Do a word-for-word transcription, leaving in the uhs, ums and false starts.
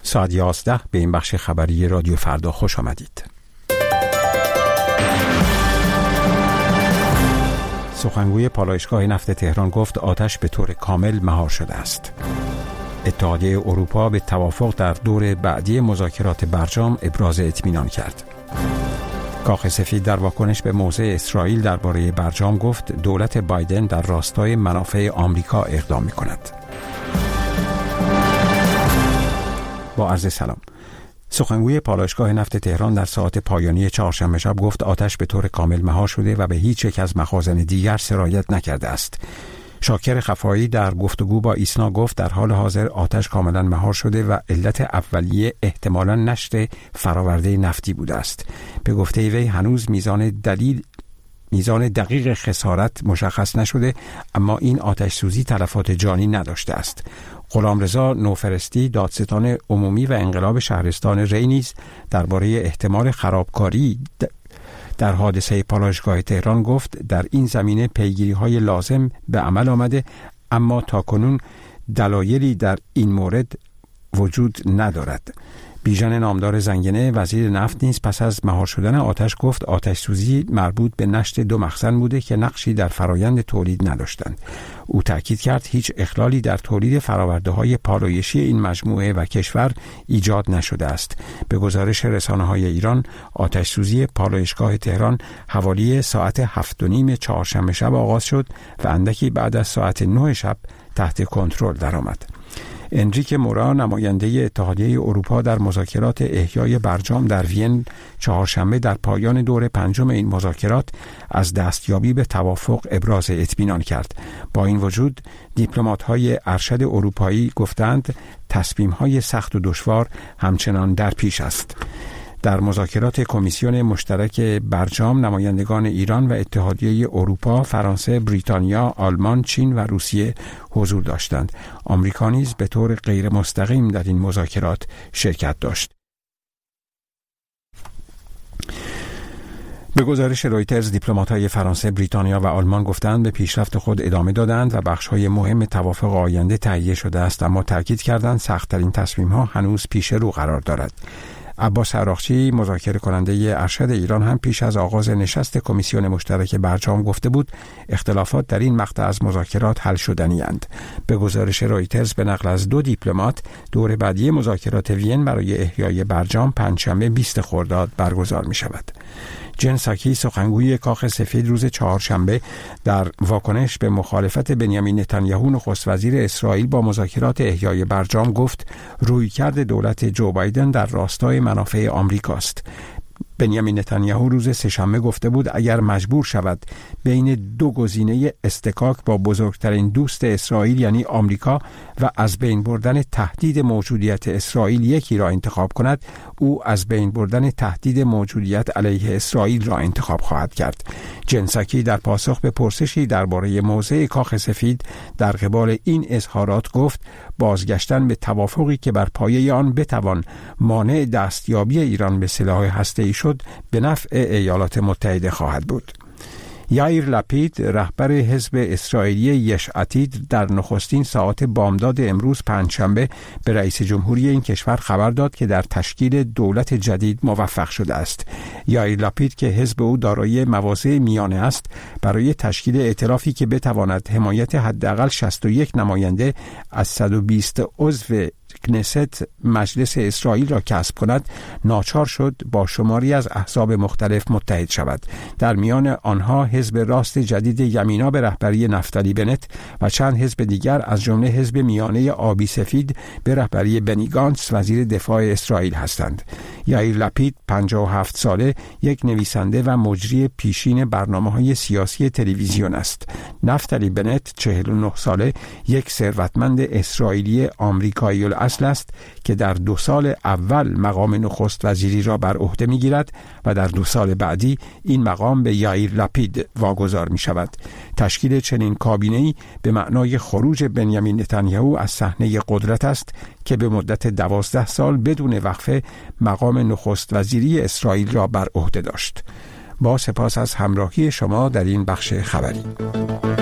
ساعت یازده به این بخش خبری رادیو فردا خوش آمدید. سخنگوی پالایشگاه نفت تهران گفت آتش به طور کامل مهار شده است. اتحادیه اروپا به توافق در دور بعدی مذاکرات برجام ابراز اطمینان کرد. کاخ سفید در واکنش به موضع اسرائیل درباره برجام گفت دولت بایدن در راستای منافع آمریکا اقدام می‌کند. با عرض سلام. سخنگوی پالایشگاه نفت تهران در ساعات پایانی چهارشنبه شب گفت آتش به طور کامل مهار شده و به هیچ یک از مخازن دیگر سرایت نکرده است. شاکر خفایی در گفتگو با ایسنا گفت در حال حاضر آتش کاملا مهار شده و علت اولیه احتمالاً نشت فراورده نفتی بوده است. به گفته وی هنوز میزان دلیل میزان دقیق خسارت مشخص نشده، اما این آتش سوزی تلفات جانی نداشته است. غلامرضا نوفرستی دادستان عمومی و انقلاب شهرستان ری نیز درباره احتمال خرابکاری در حادثه پالایشگاه تهران گفت در این زمینه پیگیری‌های لازم به عمل آمده، اما تاکنون دلایلی در این مورد وجود ندارد. بیژن نامدار زنگنه وزیر نفت نیز پس از مهار شدن آتش گفت آتش سوزی مربوط به نشت دو مخزن بوده که نقشی در فرایند تولید نداشتند. او تاکید کرد هیچ اخلالی در تولید فرآورده‌های پالایشی این مجموعه و کشور ایجاد نشده است. به گزارش رسانه‌های ایران آتش سوزی پالایشگاه تهران حوالی ساعت هفت و نیم چهارشنبه شب آغاز شد و اندکی بعد از ساعت نه شب تحت کنترل درآمد. انریک مورا نماینده اتحادیه اروپا در مذاکرات احیای برجام در وین چهارشنبه در پایان دور پنجم این مذاکرات از دستیابی به توافق ابراز اطمینان کرد. با این وجود دیپلمات‌های ارشد اروپایی گفتند تصمیم‌های سخت و دشوار همچنان در پیش است. در مذاکرات کمیسیون مشترک برجام نمایندگان ایران و اتحادیه اروپا، فرانسه، بریتانیا، آلمان، چین و روسیه حضور داشتند. آمریکا نیز به طور غیر مستقیم در این مذاکرات شرکت داشت. به گزارش رویترز دیپلمات‌های فرانسه، بریتانیا و آلمان گفتند به پیشرفت خود ادامه دادند و بخش‌های مهم توافق آینده تهیه شده است، اما تاکید کردند سخت‌ترین تصمیم‌ها هنوز پیش رو قرار دارد. عباس عراقچی مذاکره کننده ارشد ایران هم پیش از آغاز نشست کمیسیون مشترک برجام گفته بود اختلافات در این مقطع از مذاکرات حل شدنی اند. به گزارش رویترز به نقل از دو دیپلمات دور بعدی مذاکرات وین برای احیای برجام پنجشنبه بیست خرداد برگزار می شود. جن ساکی سخنگوی کاخ سفید روز چهارشنبه در واکنش به مخالفت بنیامین نتانیاهو نخست وزیر اسرائیل با مذاکرات احیای برجام گفت رویکرد دولت جو بایدن در راستای منافع آمریکاست. بنیامین نتانیاهو روز سه‌شنبه گفته بود اگر مجبور شود بین دو گزینه استکاک با بزرگترین دوست اسرائیل یعنی آمریکا و از بین بردن تهدید موجودیت اسرائیل یکی را انتخاب کند، او از بین بردن تهدید موجودیت علیه اسرائیل را انتخاب خواهد کرد. جنساکی در پاسخ به پرسشی درباره موضع کاخ سفید در قبال این اظهارات گفت بازگشتن به توافقی که بر پایه آن بتوان مانع دستیابی ایران به سلاح هسته‌ای شد به نفع ایالات متحده خواهد بود. یائیر لپید رهبر حزب اسرائیلی یش عتید در نخستین ساعات بامداد امروز پنجشنبه به رئیس جمهوری این کشور خبر داد که در تشکیل دولت جدید موفق شده است. یائیر لپید که حزب او دارای مواضع میانه است برای تشکیل ائتلافی که بتواند حمایت حداقل شصت و یک نماینده از صد و بیست عضو کنست مجلس اسرائیل را کسب کند ناچار شد با شماری از احزاب مختلف متحد شود. در میان آنها حزب راست جدید یمینا به رهبری نفتالی بنت و چند حزب دیگر از جمله حزب میانه آبی سفید به رهبری بنی گانتس وزیر دفاع اسرائیل هستند. یائیر لپید پنجاه و هفت ساله یک نویسنده و مجری پیشین برنامه‌های سیاسی تلویزیون است. نفتالی بنت چهل و نه ساله یک ثروتمند اسرائیلی آمریکایی اصل است که در دو سال اول مقام نخست وزیری را بر عهده می‌گیرد و در دو سال بعدی این مقام به یائیر لپید واگذار می‌شود. تشکیل چنین کابینه‌ای به معنای خروج بنیامین نتانیاهو از صحنه قدرت است که به مدت دوازده سال بدون وقفه مقام نخست وزیری اسرائیل را بر عهده داشت. با سپاس از همراهی شما در این بخش خبری.